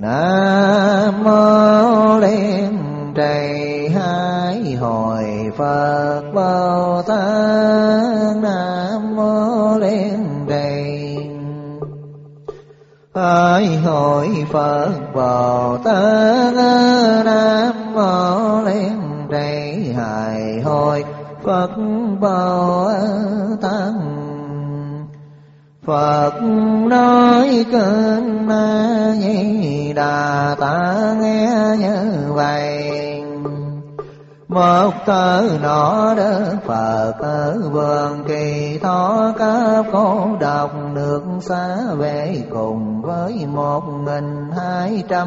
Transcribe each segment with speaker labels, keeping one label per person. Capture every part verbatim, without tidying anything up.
Speaker 1: Nam mô Liên Trì Hai Hồi Phật Bồ Tát. Nam mô Liên Trì Hai Hồi Phật Bồ Tát. Nam mô Liên Trì Hai Hồi Phật Bồ Tát. Phật nói kinh A Di Đà ta nghe như vậy. Một thơ nọ Đức Phật ở vườn Kỳ Thọ cấp cô độc nước xa về cùng với một nghìn hai trăm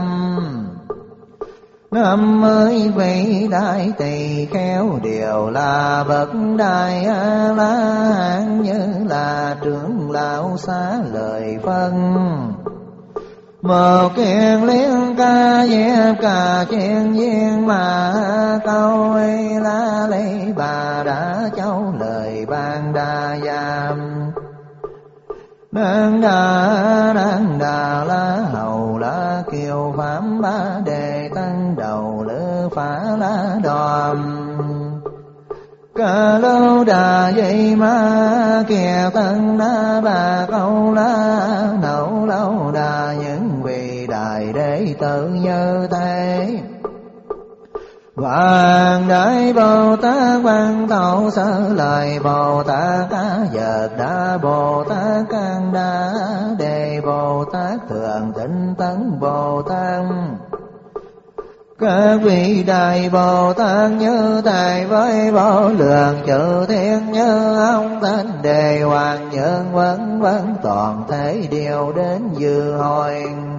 Speaker 1: năm mươi vị đại tỳ kheo đều là bậc đại A La Hán, như là trưởng lão xá lời phân. Một kiền liên ca dẹp cả chiên viên mà câu ấy la lấy bà đã châu lời ban đa giam. Đăng đà đăng đà la hầu la kiều phạm ba đề tăng đầu lư phá la đòm. Ca lâu đà dây ma kìa tăng đa bà câu la nậu lâu đà những vị đại đệ tử như thế. Vàng Đại Bồ Tát Văn Thọ Sơ Lời Bồ Tát Cá Vật Đa Bồ Tát Can Đa Đề Bồ Tát Thượng Tịnh Tấn Bồ Tát. Các vị đại Bồ Tát như Thầy với vô lượng chư thiên, như ông tên Đề Hoàng Nhân vân vân toàn thể đều đến dự hội.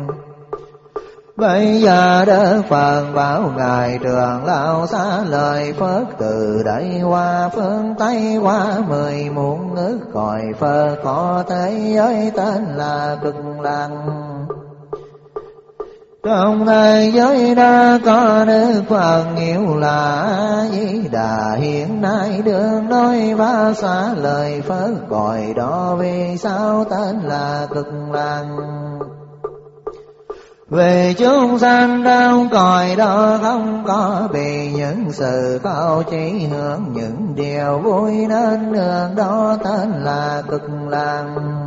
Speaker 1: Bây giờ Đức Phật bảo ngài Trường Lão xá lời Phật từ đây qua phương Tây, qua mười muôn nước cõi Phật có thế giới tên là Cực Lạc. Trong thế giới đó có Đức Phật nhiều là A Di Đà, hiện nay đương nói và xá lời Phật cõi đó vì sao tên là Cực Lạc. Vì chúng sanh trong cõi đó không có bị những sự khổ, chỉ hưởng những điều vui nên đường đó tên là Cực Lạc.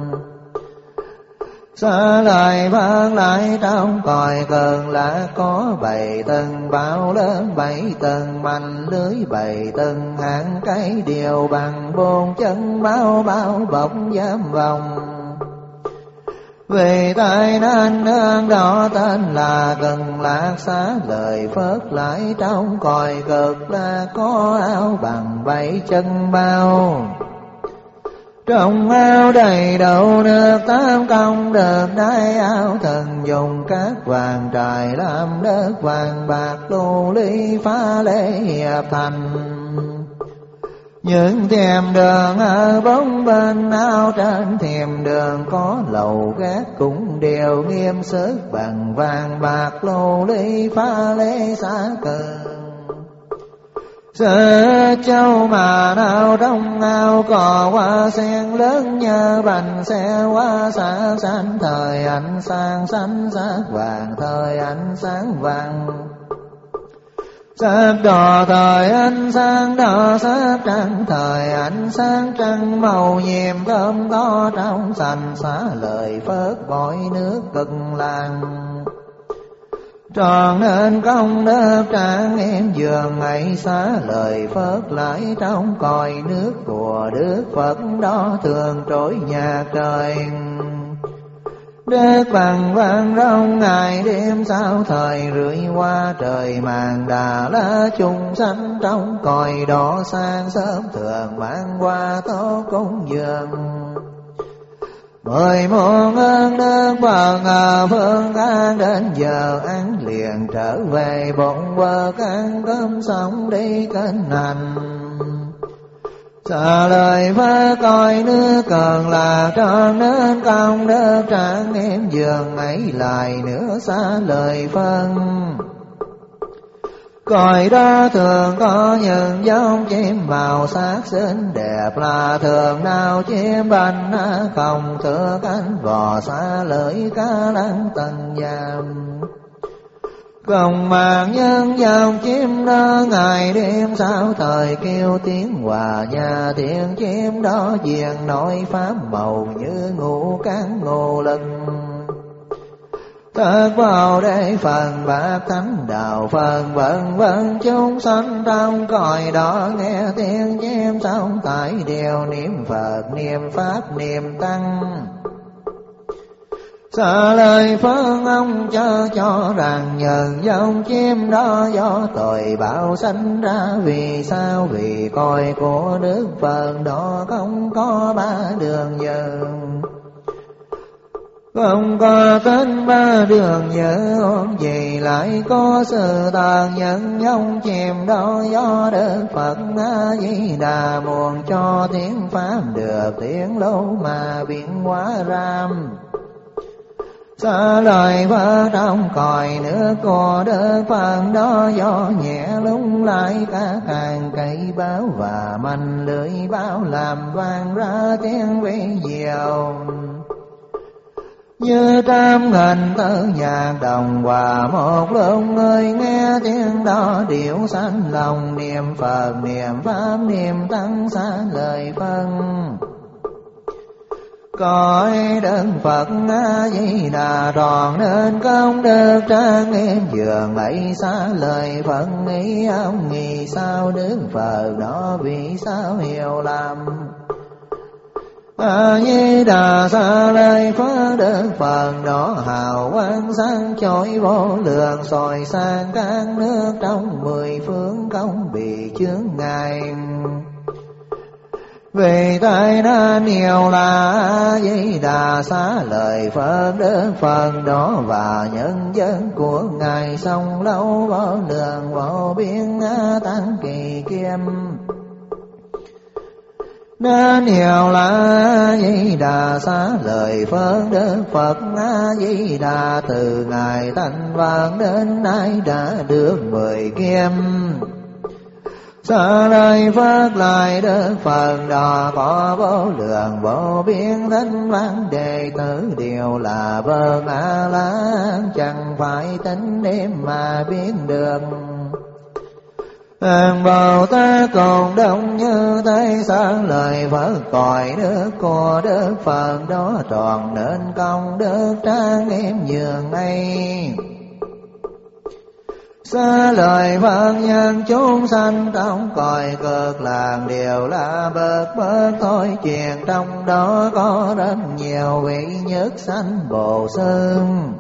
Speaker 1: Xá lời Phật lại trong cõi Cực Lạc có bảy tầng bao lớn, bảy tầng mạnh lưới, bảy tầng hạng cái đều bằng bốn chân bao bao bọc giam vòng. Vì tại nên nương đó tên là Cực Lạc. Xá lời Phật lại trong cõi Cực Lạc có áo bằng bảy chân bao. Trong áo đầy đầu nước tám công được đai áo, thần dùng các vàng trài làm đất vàng bạc lưu ly phá lễ hiệp thành. Những thềm đường ở bốn bên áo, trên thềm đường có lầu gác cũng đều nghiêm sức bằng vàng bạc lưu ly phá lễ xá cờ. Sơ châu mà nào trong ao cò hoa sen lớn như bành xe hoa xả xanh, thời ánh sáng xanh sắc vàng, thời ánh sáng vàng sắc đỏ, thời ánh sáng đỏ sắc trắng, thời ánh sáng trắng màu nhiệm thơm có trong sành. Xá lời Phật mọi nước Cực Lạc tròn nên công đức trang nghiêm giường ấy. Xá lời Phật lại trong cõi nước của Đức Phật đó thường trỗi nhà trời. Đức bằng vang rong ngày đêm sao thời rưỡi qua trời màn đà la chung sanh trong cõi đó sang sớm thường mang qua tố cúng dường. Mười muôn ơn Đức Phật ở phương an đến giờ ăn liền trở về bụng vợ ăn cơm xong đi kinh hành. Xá lời Phật coi nước cần là tròn nên công đức trang nghiêm giường ấy lại nữa. Xá lời Phật Cõi đó thường có những giống chim màu sắc xinh đẹp, là thường nào chim bành không thưa cánh vò xa lưỡi cá lăng tầng giam. Không màng nhân dòng chim đó ngày đêm sao thời kêu tiếng hòa nhà, tiếng chim đó diện nội pháp màu như ngũ cán ngô lưng. Thật vào đây phần bát thánh đạo phần vân vân chúng sanh trong cõi đó, nghe tiếng chim sống tại điều niệm Phật niệm Pháp niệm Tăng. Xa lời phân ông cho cho rằng nhân dòng chim đó do tội bạo sanh ra. Vì sao? Vì cõi của Đức Phật đó không có ba đường dừng, không có tên ba đường nhớ gì lại có sự tàn nhẫn giống chim đó do Đức Phật A Di Đà muốn cho tiếng pháp được tiếng lâu mà biến hóa ram. Xa lời vỡ trong cõi nước của Đức Phật đó do nhẹ lung lại các hàng cây báo và manh lưới báo làm vang ra tiếng vi diệu. Như trăm nghìn tơ nhạc đồng hòa một lúc, người nghe tiếng đó điệu sanh lòng niệm Phật niệm Pháp niệm Tăng xa lời phân. Cõi Đức Phật A Di Đà tròn nên công đức trang nghiêm dường ấy xa lời phân nghĩ ông nghĩ sao Đức Phật đó vì sao hiểu lầm. A Di Đà xa lời Phật Đức Phật đó hào quang sáng chói vô lượng, soi sang các nước trong mười phương không bị chướng ngại. Vì tai nạn nhiều là A Di Đà xá lời Phật Đức Phật đó, và nhân dân của Ngài sông lâu vô lượng vô biên tăng kỳ kiêm. Nên nhiều là A Di Đà xá lời Phật Đức Phật A Di Đà, từ Ngài thành vạn đến nay đã được mười kiêm. Xa lời Phật lại Đức Phật đó có vô lượng vô biên thánh văn đệ tử đều là bậc A La Hán, chẳng phải tính đếm mà biết được. Hàng Bồ Tát cùng đông như thế, sáng lời Phật cõi nước của Đức Phật đó tròn nên công đức trang nghiêm dường ấy. Xa lời Phật nhân chúng sanh trong cõi cực lạc đều là bậc bậc thôi chuyện, trong đó có rất nhiều vị nhất sanh Bồ Xương.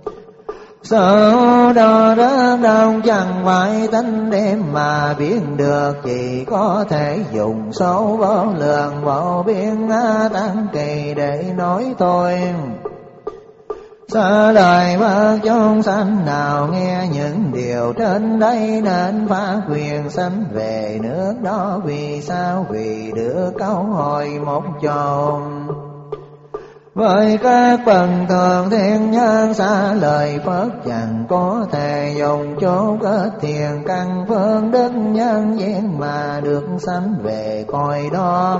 Speaker 1: Số đó rất đông chẳng phải tính đếm mà biết được, chỉ có thể dùng số vô lượng vô biên tăng kỳ để nói thôi. Xa lời Phật chúng sanh nào nghe những điều trên đây, nên phát nguyện sanh về nước đó. Vì sao? Vì được câu hỏi một chồng. Với các bậc thường thiên nhân xa lời Phật chẳng có thể dùng chỗ kết thiền căn phương đức nhân duyên mà được sanh về cõi đó.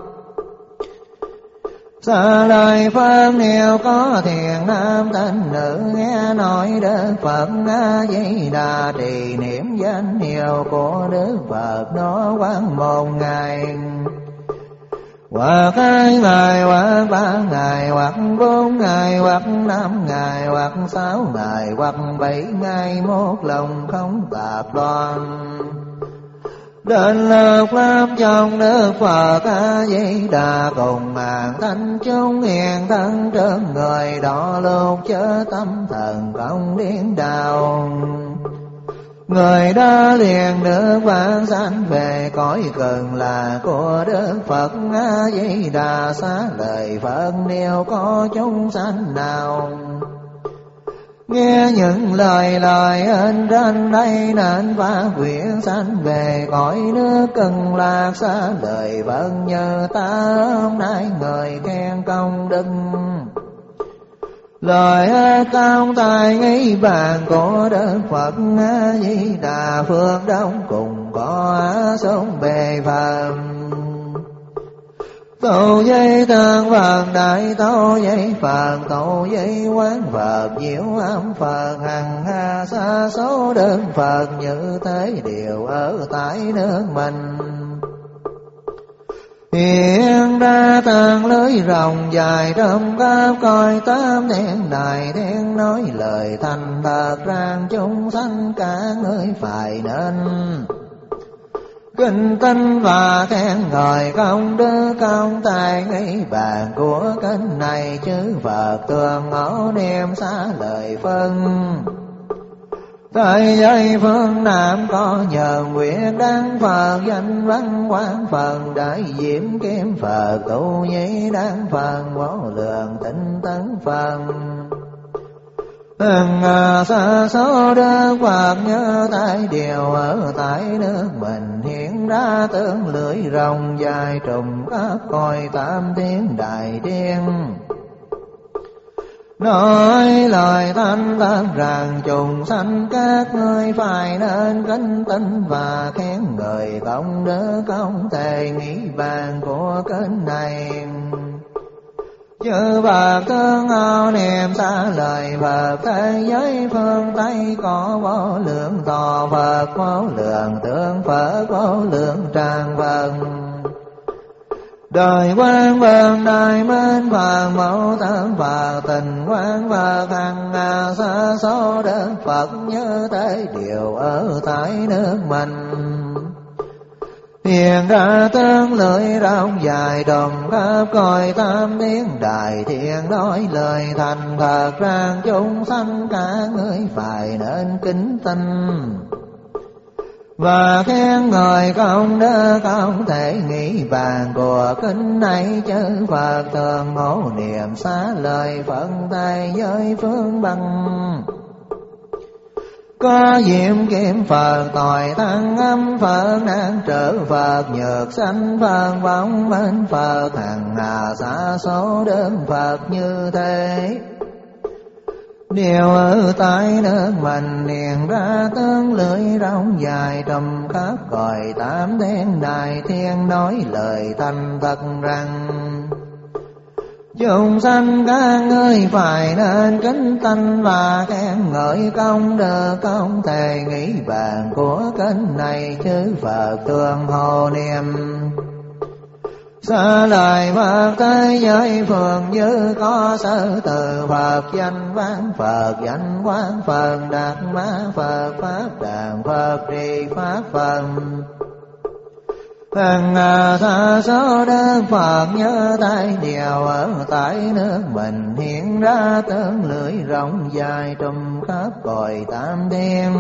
Speaker 1: Xa lời Phật nếu có thiền nam thanh nữ nghe nói Đức Phật A Di Đà, trì niệm danh hiệu của Đức Phật đó quán một ngày, hoặc hai ngày, hoặc ba ngày, hoặc bốn ngày, hoặc năm ngày, hoặc sáu ngày, hoặc bảy ngày, một lòng không tạp loạn. Đến lúc làm trong Đức Phật A Di Đà cùng hàng thanh chúng hiền thân trước người đó, lúc chớ tâm thần không điên đảo. Người đó liền được vãng sanh về cõi cực lạc của Đức Phật A Di Đà. Xá lời Phật nếu có chúng sanh nào nghe những lời lời ơn trên đây, nên phát nguyện sanh về cõi nước cực lạc. Xá lời Phật nhờ ta hôm nay người khen công đức, Lời cao tài nghĩ bàn của Đức Phật A Di Đà phương đông cùng có sống bề phàm. Tổ dây tăng Phật đại tổ dây Phật tổ dây quán Phật diệu âm Phật hằng hà sa số đơn Phật như thế đều ở tại nước mình. Hiện ra tàn lưới rồng dài trong khắp coi tám thiên đài thiên nói lời thành thật rằng chúng sanh cả người phải nên kính tinh và khen ngợi công đức công tài nghĩ bàn của kinh này chư Phật thường ngẫu niệm xá lời phân. Tại giới phương Nam có nhờ nguyện đăng Phật danh văn quán Phật đại diễm kiếm Phật tu nhĩ đăng Phật vô lượng tinh tấn Phật. Hằng sa số Đức Phật nhớ tại điều ở tại nước mình hiện ra tướng lưỡi rồng dài trùm các cõi tam thiên đại thiên. Nói lời thanh tân rằng chúng sanh các ngươi phải nên kính tinh và khen ngợi công đức không thể nghĩ bàn của kinh này. Chư Phật thương ao niệm xa lời Phật thế giới phương Tây có vô lượng tòa Phật vô lượng tướng Phật vô lượng tràng Phật. Đời quang vân đại minh Phật mẫu thân Phật tình quang Phật hằng hà sa số Đức Phật như thế điều ở tại nước mình. Hiện ra tướng lưỡi rộng dài đồng khắp coi tam thiên đại thiên nói lời thành thật rằng chúng sanh cả người phải nên kính tinh và khen ngợi công đức không thể nghĩ bàn của kinh này chư Phật thường ngộ niệm xá lời phân tay giới phương bằng. Có diệm kiếm Phật tội tăng âm Phật năng trở Phật nhược sanh Phật vọng minh Phật hằng hà sa số đơn Phật như thế. Điều ở tại nước mình hiện ra tướng lưỡi rộng dài trùm khắp cõi tám thiên đại thiên nói lời thành thật rằng chúng sanh các ngươi phải nên kính tinh và khen ngợi công đức không thể nghĩ bàn của kinh này chư Phật thường hồ niệm xá lời Phật thế giới phương như có sở từ Phật danh văn Phật danh quán Phật đạt ma Phật pháp đàn Phật trì pháp Phật. Hằng hà sa số Đức Phật nhớ tại điều ở tại nước mình hiện ra tướng lưỡi rộng dài trùm khắp cõi tam thiên.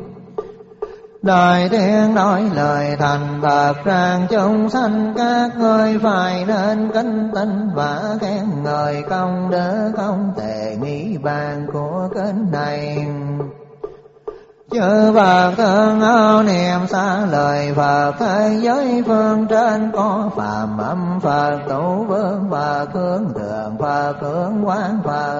Speaker 1: Đại thiên nói lời thành thật rằng chúng sanh các ngươi phải nên kính tinh và khen ngợi công đức không thể nghĩ bàn của kinh này. Chư Phật thương ao niệm xá lời Phật thế giới phương trên có phàm âm Phật tổ vương Phật hướng thượng Phật hướng quán Phật.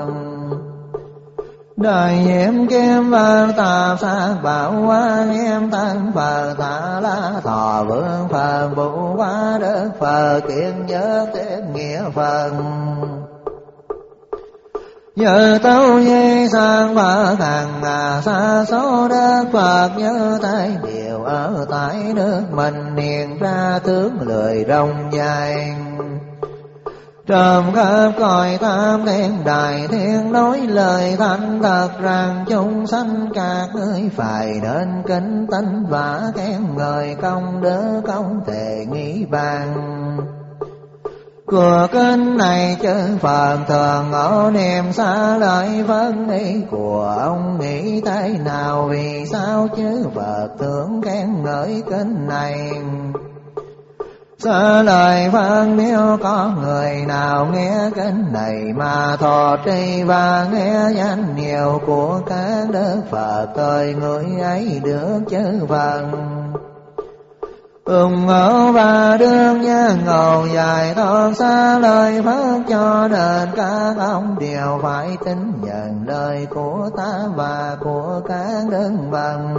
Speaker 1: Đời nhiễm kim Phật tạp sát bảo hoa nghiêm tăng Phật tạ la thọ vương Phật vũ hóa đức Phật kiên nhớ tiết nghĩa Phật. Nhờ tâu nhi sang Phật hằng hà sa số Đức Phật nhớ tại điều ở tại nước mình hiện ra tướng lưỡi rộng dài. Trầm khắp cõi tam thiên đại thiên nói lời thành thật rằng chúng sanh các ngươi phải nên kính tinh và khen ngợi công đức không thể nghĩ bàn. Của kinh này chư Phật thường ngẫu niệm xá lợi phân ý của ông nghĩ thế nào vì sao chư Phật thường khen ngợi kinh này. Xá lời phân nếu có người nào nghe kinh này mà thọ trì và nghe danh nhiều của các đức Phật thời người ấy được chư Phật Ủng hộ và đương nhân ngầu dài thoát xa lời Phật, cho nên các ông đều phải tin nhận lời của ta và của các đức bằng.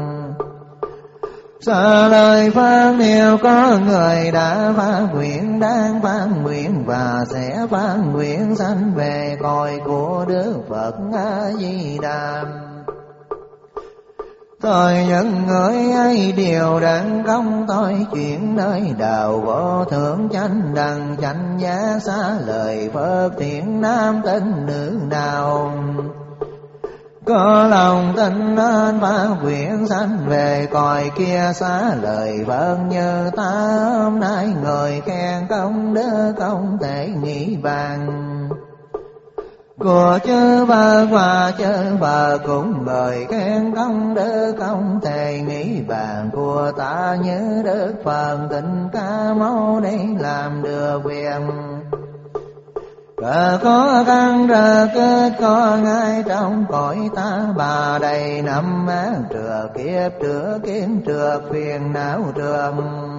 Speaker 1: Xa lời Phật nếu có người đã phát nguyện, đang phát nguyện và sẽ phát nguyện sanh về cõi của Đức Phật A Di Đà. Tôi những người ấy đều đặng công tôi chuyện nơi đạo vô thượng chánh đẳng chánh giác, xa lời Phật thiện nam tín nữ nào có lòng tin nên phát nguyện sanh về cõi kia, xá lời Phật như ta hôm nay người khen công đức không thể nghĩ bàn. Của chư Phật và chư Phật cũng người khen công đức không thể nghĩ bàn. Của ta như Đức Phật Thích Ca Mâu Ni làm được việc Cờ có căn rờ kết có ngay trong cõi ta, bà đầy năm ác trượt kiếp trượt kiến trượt phiền não trượt.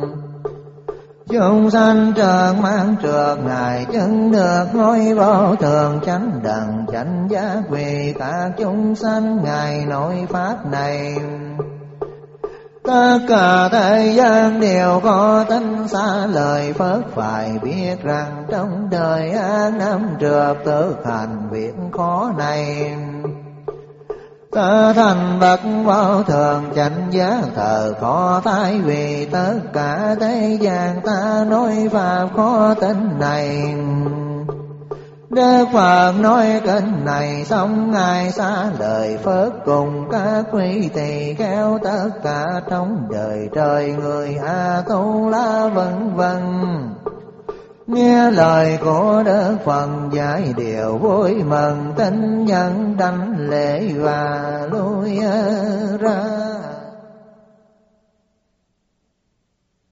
Speaker 1: Chúng sanh trượt mang trượt ngài chứng được ngôi vô thường chánh đẳng chánh giác, vì các chúng sanh ngài nói pháp này. Tất cả thế gian đều có tính xa lời Phật, phải biết rằng trong đời ác năm trượt thực hành việc khó này. Ta thành bậc vô thường chánh giác thờ khó thái, vì tất cả thế gian ta nói pháp khó tin này. Đức Phật nói kinh này xong ngài xá lời Phật cùng các quý tỳ kheo, tất cả trong đời trời người A Tu La vân vân. Nghe lời của Đức Phật giải điều vui mừng, tin nhân đảnh lễ và lui ra.